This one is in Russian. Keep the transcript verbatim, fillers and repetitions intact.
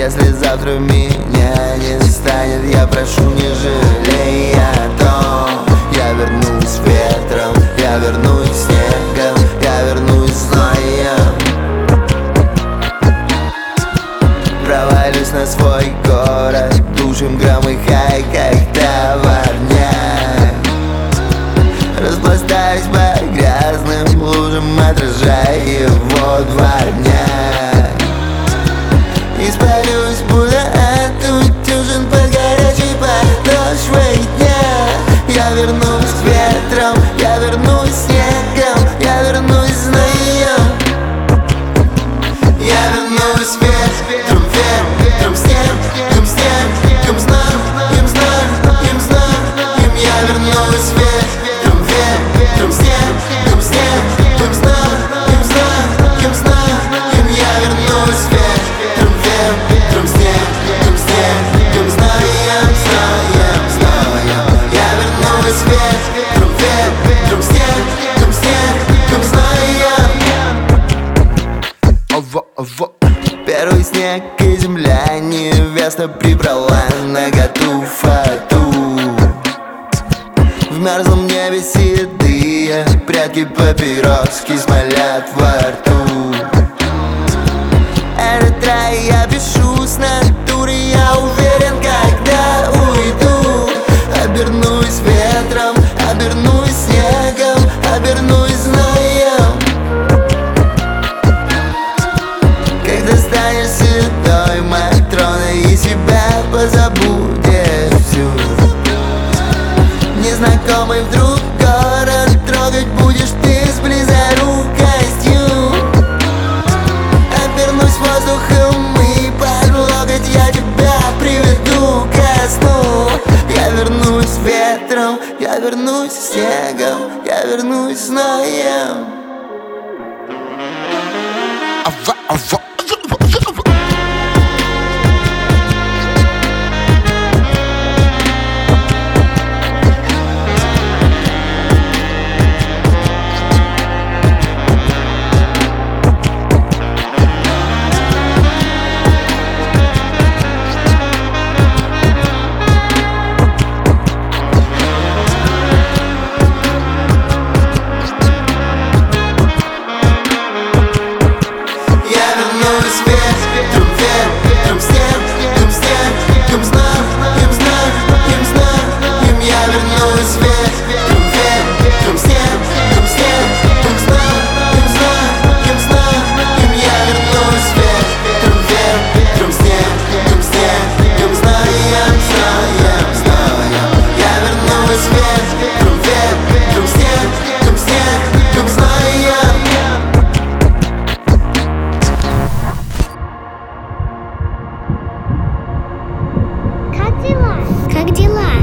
Если завтра меня не станет, я прошу, не жалей о том. Я вернусь ветром, я вернусь снегом, я вернусь зноем. Провалюсь на свой город, душем громыхай, как товарняк. Распластаюсь по грязным лужам, отражая его дворняк. Испарюсь, будто отутюжен под горячей подошвой дня. Я вернусь ветром, я вернусь снегом, я вернусь знаем. Я вернусь ветром, ветром, снегом, снегом, знаем, знаем, знаем. Я вернусь ветром, ветром, снегом, снегом, знаем, знаем, знаем. Я вернусь ветром, ветром, снегом, снегом, знаем, знаем, знаем. Я вернусь ветром, ветром, снегом, снегом, знаем. Ово, ово. Первый снег и земля невеста прибрала наготу фату. В мерзлом небе седые прядки папироски смолят во рту. Этот рай я пишу с натуры, я уверен, когда уйду. Обернусь ветром, обернусь снегом, обернусь знаем. Когда станешь седой Матроной и себя позабудешь всю, незнакомый вдруг город трогать будешь ты с близорукостью. Обернусь воздухом и под локоть я тебя приведу ко сну. Я вернусь ветром, я вернусь снегом, я вернусь знаем. Ава, ава. Как дела?